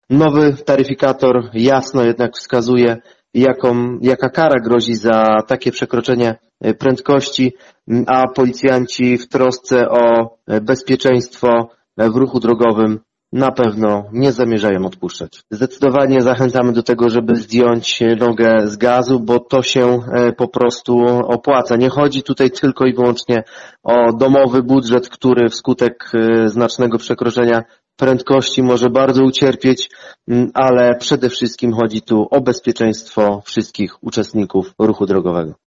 Nowy taryfikator jasno jednak wskazuje, jaka kara grozi za takie przekroczenie prędkości, a policjanci w trosce o bezpieczeństwo w ruchu drogowym na pewno nie zamierzają odpuszczać. Zdecydowanie zachęcamy do tego, żeby zdjąć nogę z gazu, bo to się po prostu opłaca. Nie chodzi tutaj tylko i wyłącznie o domowy budżet, który wskutek znacznego przekroczenia prędkości może bardzo ucierpieć, ale przede wszystkim chodzi tu o bezpieczeństwo wszystkich uczestników ruchu drogowego.